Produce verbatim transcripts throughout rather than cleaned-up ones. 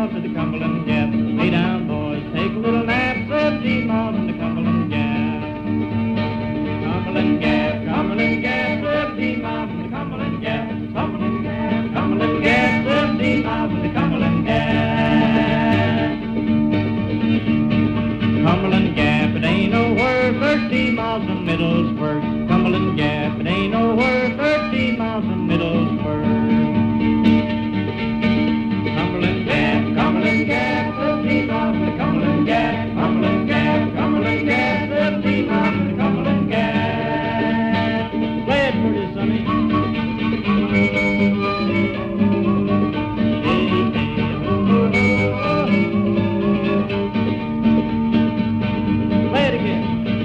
miles to the Cumberland Gap. Lay down, boys, take a little nap. Seventeen miles in the Cumberland Gap. Cumberland Gap, Cumberland Gap, seventeen miles in the Cumberland Gap. Cumberland Gap, Cumberland Gap, seventeen miles in the Cumberland Gap. Cumberland Gap, it ain't nowhere, thirteen miles from Middlesbrough. Cumberland Gap, it ain't nowhere, thirteen miles from Middlesbrough. Cumberland Gap, Cumberland Gap, seventeen miles from the Cumberland Gap. Cumberland Gap, Cumberland Gap, seventeen miles from the Cumberland Gap. Play it pretty, sonny. Play it again.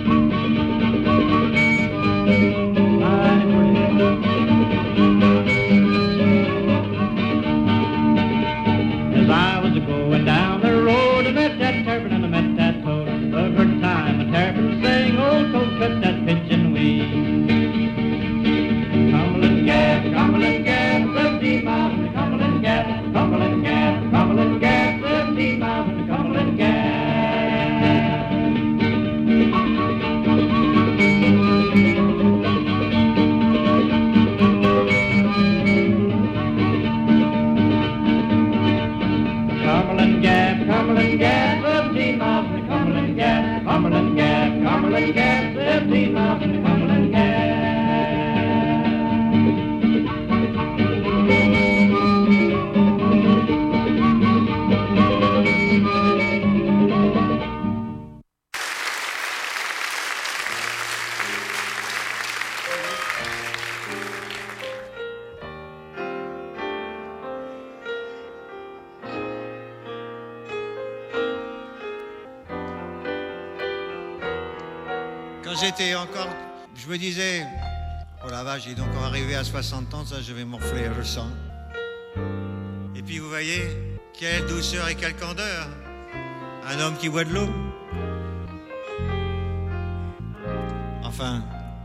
As I was a-going down the road, I met that turpin and I met that toad. The first time a turpin sang, old toad cut that pigeon wing. Cumberland Gap, Cumberland Gap, seventeen miles in the Cumberland Gap. Cumberland Gap, Cumberland Gap, seventeen miles in the Cumberland Gap. Cumberland Gap, Cumberland Gap, seventeen miles in the Cumberland Gap. Cumberland Gap, Cumberland Gap, seventeen miles in the Cumberland Gap. Quand j'étais encore, je me disais, oh la vache, il est encore arrivé à soixante ans, ça je vais morfler, je le sens. Et puis vous voyez, quelle douceur et quelle candeur. Un homme qui boit de l'eau. Enfin,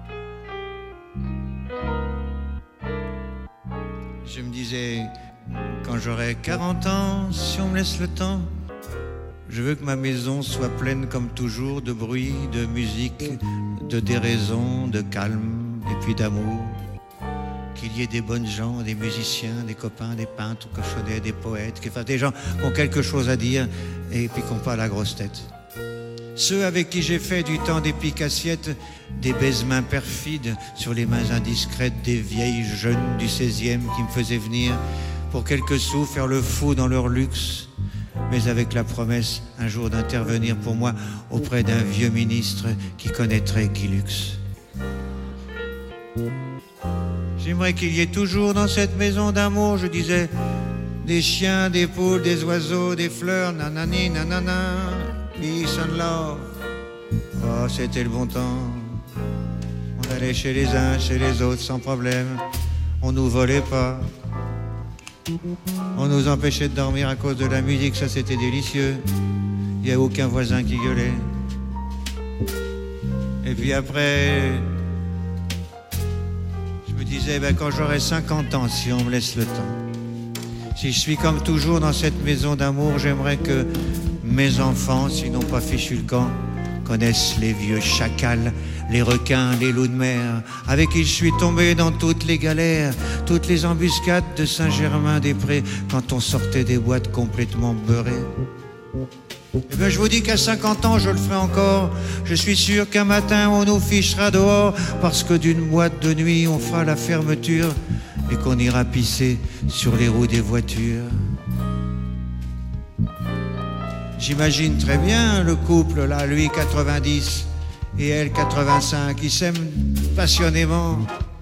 je me disais, quand j'aurai quarante ans, si on me laisse le temps, je veux que ma maison soit pleine comme toujours de bruit, de musique, de déraison, de calme et puis d'amour. Qu'il y ait des bonnes gens, des musiciens, des copains, des peintres, cochonnets, des poètes, enfin, des gens qui ont quelque chose à dire et puis qui n'ont pas la grosse tête. Ceux avec qui j'ai fait du temps des piques-assiettes, des baise-mains perfides sur les mains indiscrètes des vieilles jeunes du seizième qui me faisaient venir pour quelques sous faire le fou dans leur luxe, mais avec la promesse un jour d'intervenir pour moi auprès d'un vieux ministre qui connaîtrait Guy Lux. J'aimerais qu'il y ait toujours dans cette maison d'amour, je disais, des chiens, des poules, des oiseaux, des fleurs, nanani, nanana, peace and love. Oh, c'était le bon temps. On allait chez les uns, chez les autres sans problème. On nous volait pas. On nous empêchait de dormir à cause de la musique, ça c'était délicieux. Il n'y a aucun voisin qui gueulait. Et puis après, je me disais, ben, quand j'aurai cinquante ans, si on me laisse le temps, si je suis comme toujours dans cette maison d'amour, j'aimerais que mes enfants, s'ils n'ont pas fichu le camp, connaissent les vieux chacals, les requins, les loups de mer, avec qui je suis tombé dans toutes les galères, toutes les embuscades de Saint-Germain-des-Prés, quand on sortait des boîtes complètement beurrées. Eh bien, je vous dis qu'à cinquante ans, je le ferai encore. Je suis sûr qu'un matin, on nous fichera dehors, parce que d'une boîte de nuit, on fera la fermeture et qu'on ira pisser sur les roues des voitures. J'imagine très bien le couple, là, lui quatre-vingt-dix et elle quatre-vingt-cinq, ils s'aiment passionnément.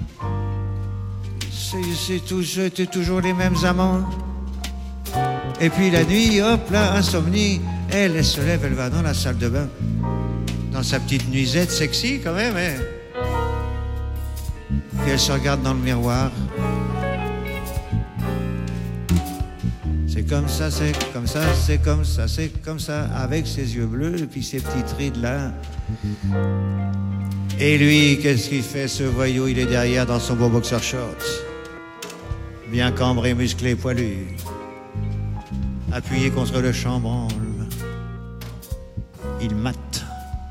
C'est, c'est tout, c'était toujours les mêmes amants. Et puis la nuit, hop là, insomnie, elle, elle se lève, elle va dans la salle de bain, dans sa petite nuisette sexy quand même, hein. Puis elle se regarde dans le miroir. C'est comme ça, c'est comme ça, c'est comme ça, c'est comme ça, avec ses yeux bleus et puis ses petites rides là. Et lui, qu'est-ce qu'il fait, ce voyou? Il est derrière dans son beau boxer shorts, bien cambré, musclé, poilu. appuyé contre le chambranle. Il mate.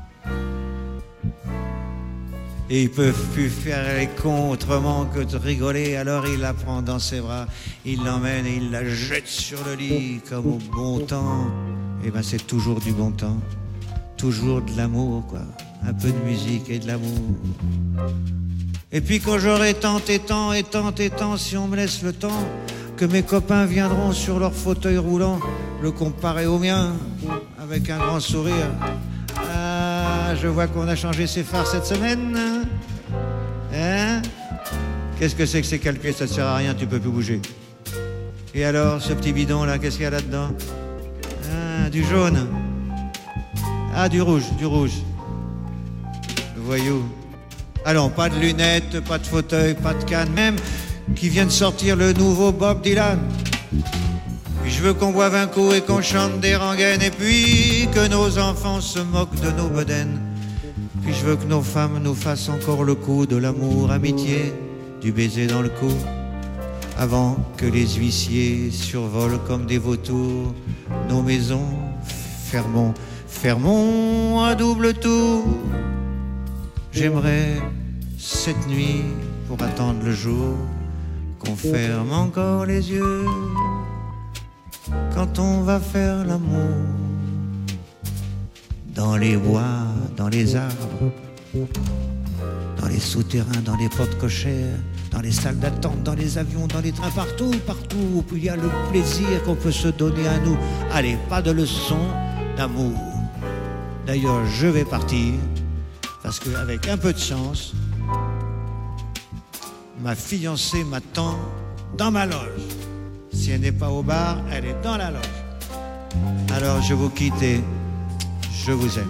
Et ils peuvent plus faire les cons autrement que de rigoler. Alors il la prend dans ses bras, il l'emmène et il la jette sur le lit comme au bon temps. Et ben c'est toujours du bon temps, toujours de l'amour quoi, un peu de musique et de l'amour. Et puis quand j'aurai tant et tant et tant et tant, si on me laisse le temps, que mes copains viendront sur leur fauteuil roulant, le comparer au mien, avec un grand sourire. Ah, je vois qu'on a changé ses phares cette semaine. Hein? Qu'est-ce que c'est que ces calculs? Ça ne sert à rien, tu peux plus bouger. Et alors, ce petit bidon là, qu'est-ce qu'il y a là-dedans? Ah, du jaune. Ah, du rouge, du rouge. Voyou. Allons, pas de lunettes, pas de fauteuil, pas de canne, même qui vient de sortir le nouveau Bob Dylan. Puis je veux qu'on boive un coup et qu'on chante des rengaines, et puis que nos enfants se moquent de nos bedaines. Puis je veux que nos femmes nous fassent encore le coup de l'amour, amitié, du baiser dans le cou, avant que les huissiers survolent comme des vautours nos maisons. Fermons, fermons à double tour. J'aimerais cette nuit, pour attendre le jour, qu'on ferme encore les yeux quand on va faire l'amour. Dans les bois, dans les arbres, dans les souterrains, dans les portes cochères, dans les salles d'attente, dans les avions, dans les trains, partout, partout où il y a le plaisir qu'on peut se donner à nous. Allez, pas de leçon d'amour. D'ailleurs, je vais partir, parce qu'avec un peu de chance, ma fiancée m'attend dans ma loge. Si elle n'est pas au bar, elle est dans la loge. Alors je vous quitte et je vous aime.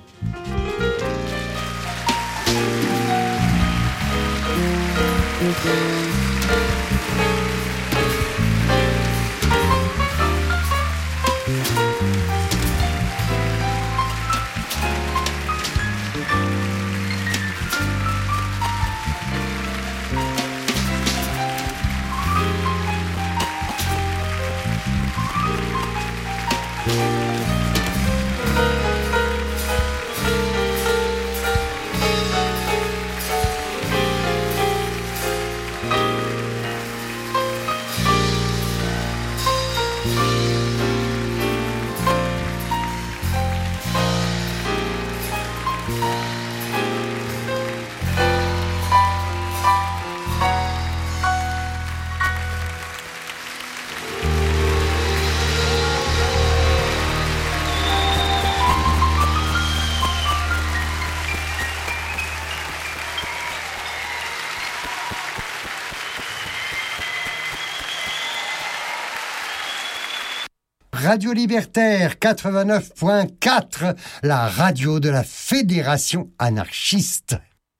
Radio Libertaire quatre-vingt-neuf point quatre, la radio de la Fédération anarchiste.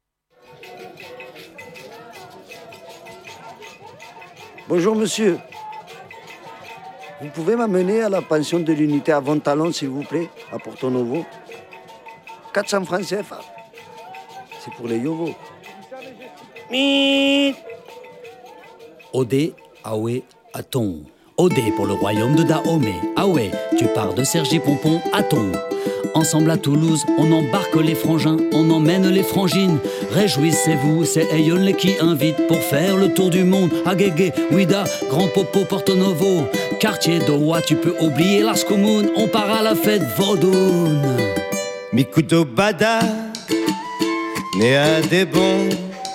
Bonjour monsieur. Vous pouvez m'amener à la pension de l'unité à Vontalon, s'il vous plaît, à Porto Novo. quatre cents francs C F A. C'est pour les yovos. Ode, Awe, Aton. Ode pour le royaume de Dahomey. Ah ouais, tu pars de Sergi Pompon à Ton. Ensemble à Toulouse, on embarque les frangins, on emmène les frangines. Réjouissez-vous, c'est Ayonle qui invite pour faire le tour du monde. Agege, Ouida, Grand Popo, Porto Novo, quartier d'Owa, tu peux oublier Las Communes, on part à la fête Vaudoune. Mikuto Bada, né à des bons.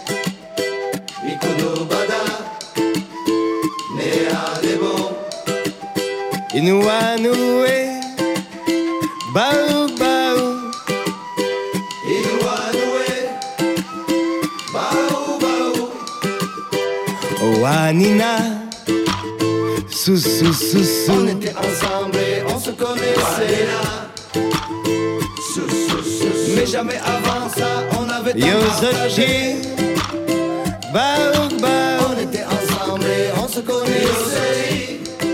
Mikuto Bada, né à des bons. Inuanue, Baou Baou. Inuanue, Baou Baou. Oanina, Sou Sou Sou Sou. On était ensemble et on se connaissait. Sou Sou Sou. Mais jamais avant ça, on avait tant partagé. Baou Baou. On était ensemble et on se connaissait.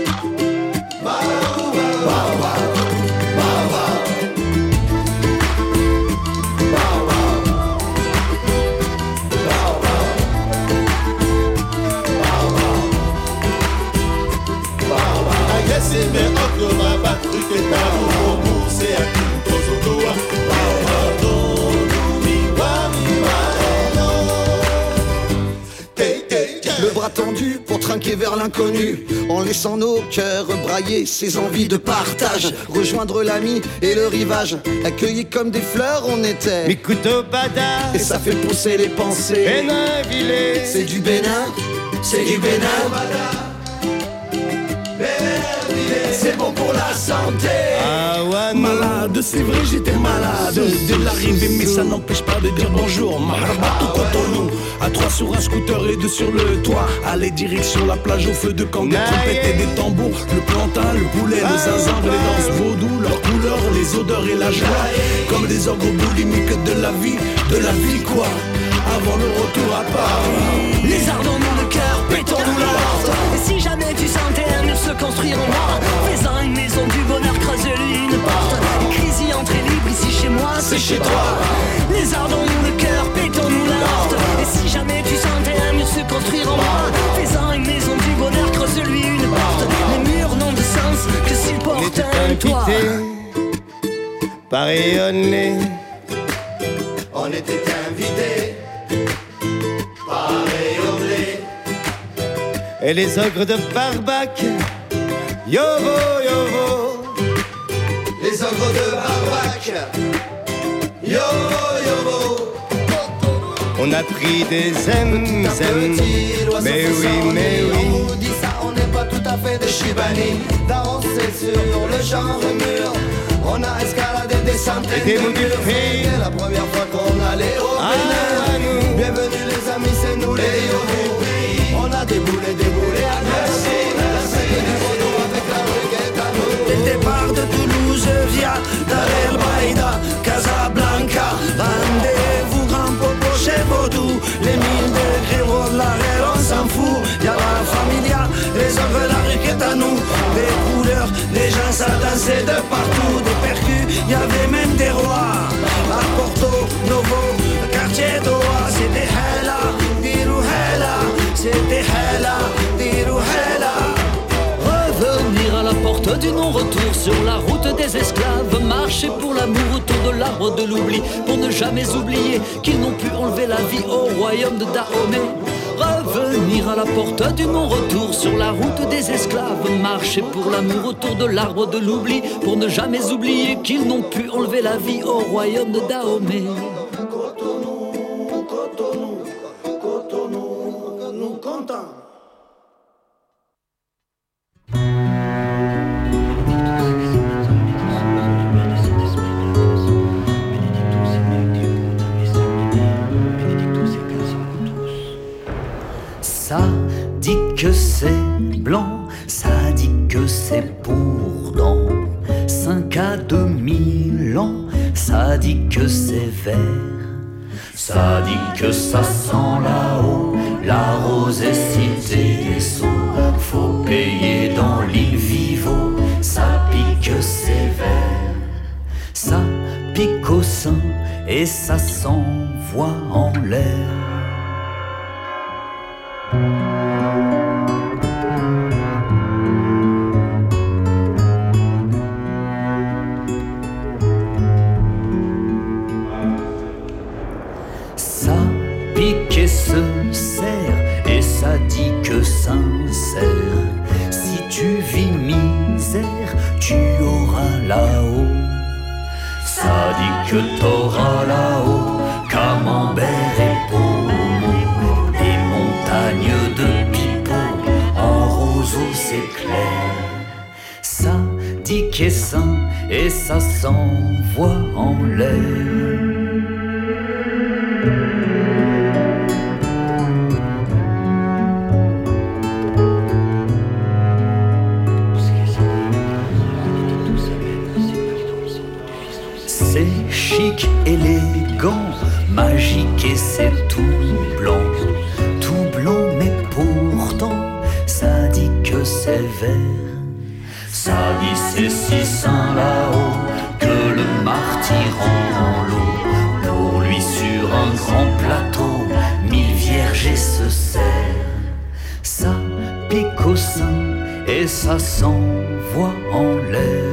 Baou Baou. Baou Baou. Baou Baou. Aggressive and naviguer vers l'inconnu, en laissant nos cœurs brailler ces envies de partage. Rejoindre l'ami et le rivage, accueillis comme des fleurs on était. Mes couteaux badass, et ça fait pousser les pensées. Bénin-Villers, c'est du Bénin, c'est du Bénin. C'est bon pour la santé. Ah ouais, malade, c'est vrai j'étais malade dès l'arrivée, mais ça n'empêche pas de dire bonjour. Marhaba tout Cotonou, à trois sur un scooter et deux sur le toit. Allez direction la plage au feu de camp, des trompettes et des tambours. Le plantain, le poulet, le zinzin, les danses vaudou, leurs couleurs, les odeurs et la joie. Comme des ogres boulimiques de la vie, de la vie quoi. Avant le retour à Paris, les ardons-nous le cœur, pétons-nous la porte. Et si jamais tu sentais un mur se construire en moi, fais-en une maison du bonheur, creuse-lui une porte. Écris-y, entrez libre, ici chez moi, c'est chez toi. Les ardons-nous le cœur, pétons-nous la porte. Et si jamais tu sentais un mur se construire en moi, fais-en une maison du bonheur, creuse-lui une porte. Les murs n'ont de sens que s'ils portent un toit. Pas rayonner, on était invités. Et les ogres de Barbac, yovo, yovo. Les ogres de Barbac, yovo, yovo. On a pris des zem-zem, mais oui, mais oui. On vous dit ça, on n'est pas tout à fait des Chibani. Danser sur le genre mur, on a escaladé des centaines de murs. C'était la première fois qu'on allait au Bénin. Bienvenue les amis, c'est nous les yovos. On a déboulé, déboulé à Merci, merci. Avec la reggae à nous. Dès le départ de Toulouse via Dar el Baïda, Casablanca. Rendez-vous grand popo chez Vaudou. Les mille degrés de la réelle, on s'en fout. Y'a la familia, les ogres, la rue qui est à nous. Des couleurs, les gens ça dansait de partout. Des percus, y'avait même des rois. À Porto Novo, quartier d'Oa, c'était Hela, Dirou Hela. C'était Hela, Dirou Hela. Revenir à la porte du non-retour sur la route des esclaves. Marcher pour l'amour autour de l'arbre de l'oubli, pour ne jamais oublier qu'ils n'ont pu enlever la vie au royaume de Dahomey. Revenir à la porte du non-retour sur la route des esclaves. Marcher pour l'amour autour de l'arbre de l'oubli, pour ne jamais oublier qu'ils n'ont pu enlever la vie au royaume de Dahomey. Ça dit que c'est blanc, ça dit que c'est bourdon. Cinq à deux mille ans, ça dit que c'est vert. Ça dit que ça sent là-haut, la rosée cité des sceaux. Faut payer dans l'île Vivo, ça pique sévère. Ça pique au sein et ça s'envoie en l'air. Ça pique et se serre et ça dit que sincère. Si tu vis misère, tu auras là-haut. Ça dit que t'auras là-haut camembert et pommeau, des montagnes de pipeaux en roseau c'est clair. Ça dit qu'est sain et ça s'envoie en l'air. C'est chic, élégant, magique et c'est tout blanc. Tout blanc mais pourtant ça dit que c'est vert. Ça dit c'est si sain là-haut que le martyr en l'eau. Pour lui sur un grand plateau, mille vierges et se sert. Ça pique au sein et ça s'envoie en l'air.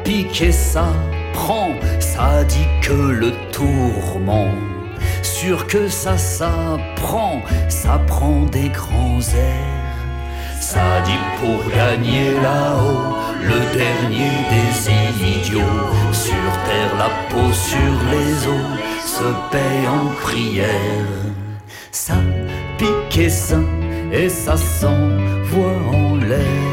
pique et ça prend, ça dit que le tourment. Sûr que ça s'apprend, ça prend des grands airs. Ça dit pour gagner là-haut, le dernier des idiots. Sur terre, la peau sur les os se paie en prière. Ça pique et ça, et ça s'envoie en l'air.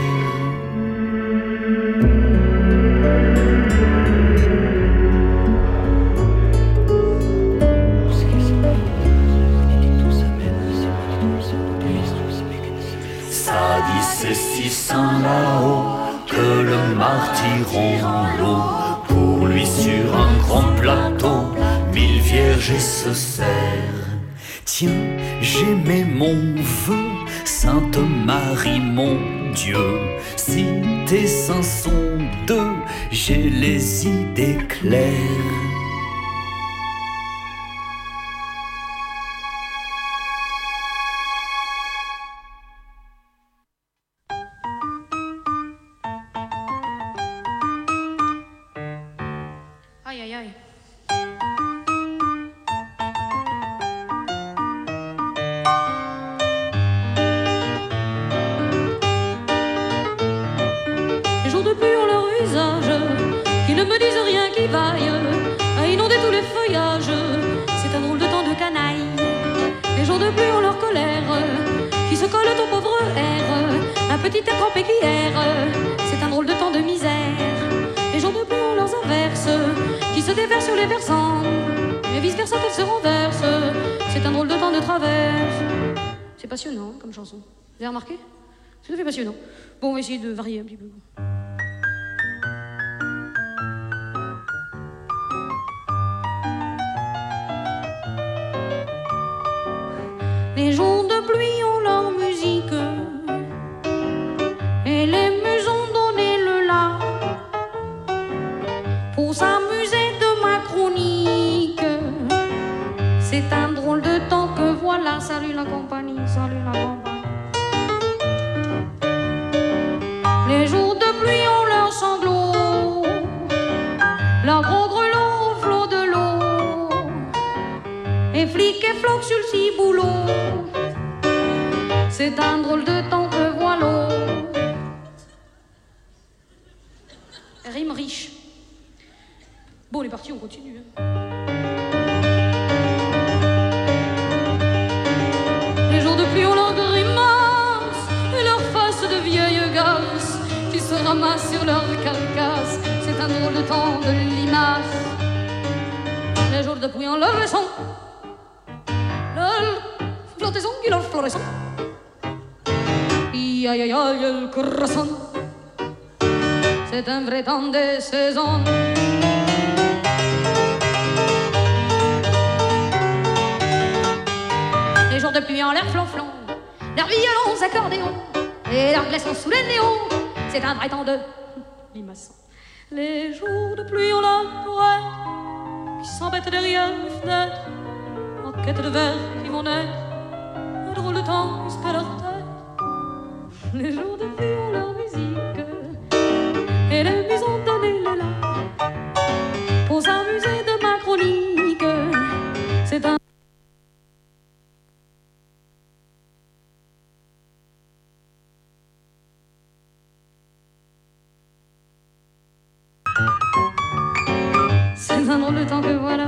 C'est si sain là-haut que le martyr en l'eau. Pour lui sur un grand plateau, mille vierges et se sert. Tiens, j'aimais mon vœu, Sainte Marie mon Dieu. Si tes seins sont deux, j'ai les idées claires. Aïe aïe aïe. Les jours de pluie ont leur usage, qui ne me disent rien qui vaille, à inonder tous les feuillages. C'est un drôle de temps de canaille. Les jours de pluie ont leur colère, qui se collent au pauvre air, un petit air trempé qui erre. C'est un drôle de temps de misère. Les jours de pluie ont leurs averses, qui se déversent sur les versants, et vice versa qu'elles se renversent. C'est un drôle de temps de traverse. C'est passionnant comme chanson. Vous avez remarqué? C'est tout à fait passionnant. Bon, on va essayer de varier un petit peu. Les jours de pluie ont leur musique, et les muses ont donné le la pour s'amuser de ma chronique. C'est un drôle de temps que voilà. Salut la compagnie, salut la compagnie. Les jours de pluie ont leurs sanglots, leurs gros grelots au flot de l'eau, et flic et floc sur le ciboulot. C'est un drôle de temps que voilà. Rime riche. Bon, on est parti, on continue. Hein. Les jours de pluie ont leur grimace et leur face de vieille garce qui se ramasse sur leur carcasse. C'est un drôle de temps de limace. Les jours de pluie ont leur raison, leur flottaison et leur floraison. Aïe aïe aïe, le corazon. C'est un vrai temps de saison. Les jours de pluie en l'air flonflon, leurs violons accordéons et leurs glaçons sous les néons. C'est un vrai temps de limaçon. Les jours de pluie ont la poète qui s'embête derrière les fenêtres en quête de vers qui vont naître. Un drôle de temps, ils se perdent leur tête. Les jours de pluie ont leur musique et les muses ont donné le la pour s'amuser de ma chronique. C'est un C'est un drôle de temps que voilà.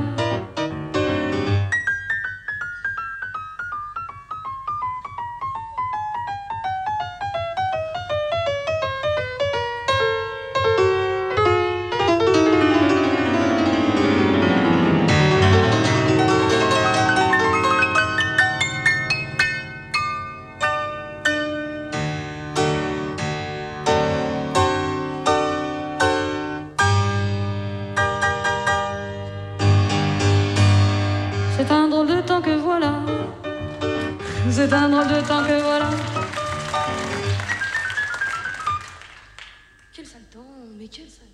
C'est un drôle de temps que voilà. C'est un drôle de temps que voilà. Quel sale temps, mais quel sale.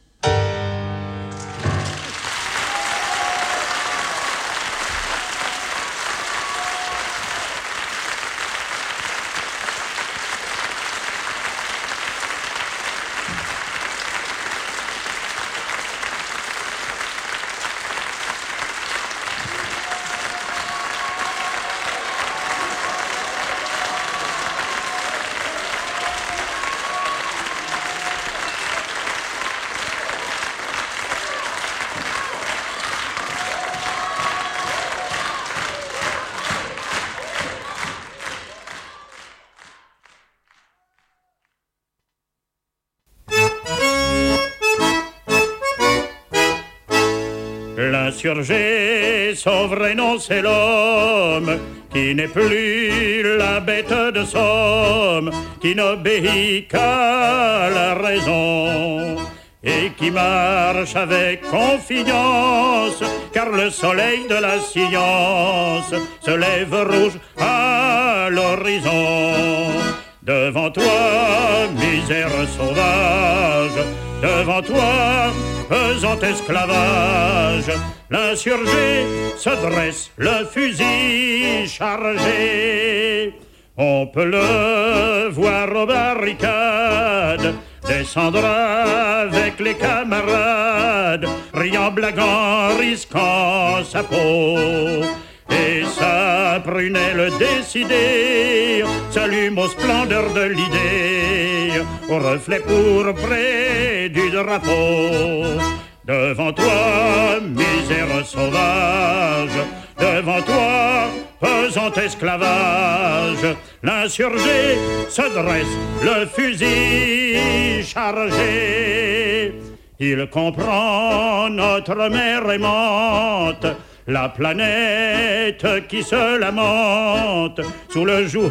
L'insurgé souverain, c'est l'homme qui n'est plus la bête de somme, qui n'obéit qu'à la raison et qui marche avec confiance, car le soleil de la science se lève rouge à l'horizon. Devant toi, misère sauvage, devant toi, pesant esclavage, l'insurgé se dresse, le fusil chargé. On peut le voir aux barricades, descendre avec les camarades, riant, blaguant, risquant sa peau. Et sa prunelle décidée s'allume aux splendeurs de l'idée, au reflet pourpré du drapeau. Devant toi, misère sauvage, devant toi, pesant esclavage, l'insurgé se dresse, le fusil chargé. Il comprend notre mère aimante, la planète qui se lamente sous le joug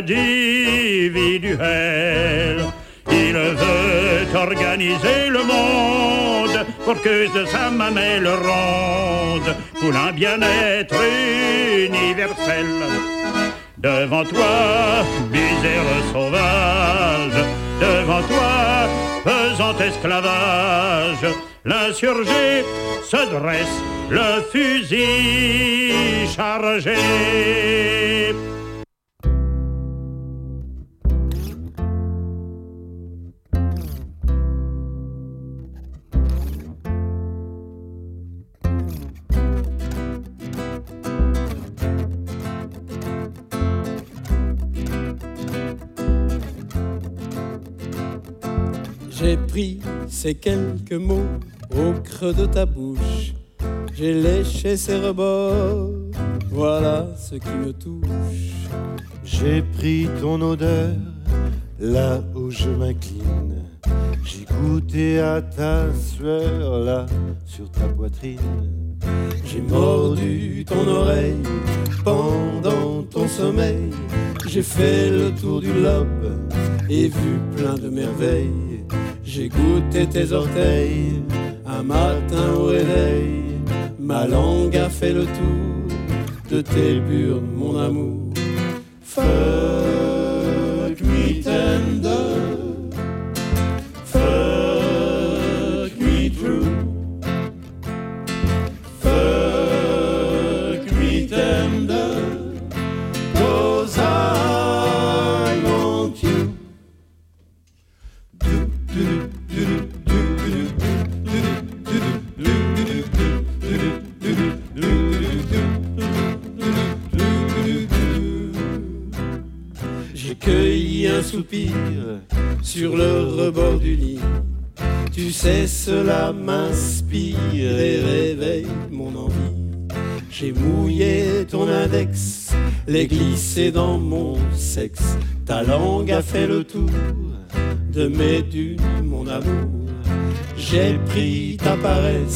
individuel. Il veut organiser le monde pour que de sa mamelle ronde pour un bien-être universel. Devant toi, misère sauvage, devant toi, pesant esclavage, l'insurgé se dresse, le fusil chargé. J'ai pris ces quelques mots au creux de ta bouche, j'ai léché ses rebords, voilà ce qui me touche. J'ai pris ton odeur là où je m'incline, j'ai goûté à ta sueur là sur ta poitrine. J'ai mordu ton oreille pendant ton sommeil, j'ai fait le tour du globe et vu plein de merveilles. J'ai goûté tes orteils un matin au réveil, ma langue a fait le tour de tes burnes, mon amour. Fuck me tender, fuck me true, fuck me tender, 'cause I want you. J'ai cueilli un soupir sur le rebord du lit. Tu sais, cela m'inspire et réveille mon envie. J'ai mouillé ton index, l'ai glissé dans mon sexe. Ta langue a fait le tour de mes dunes, mon amour. J'ai pris ta paresse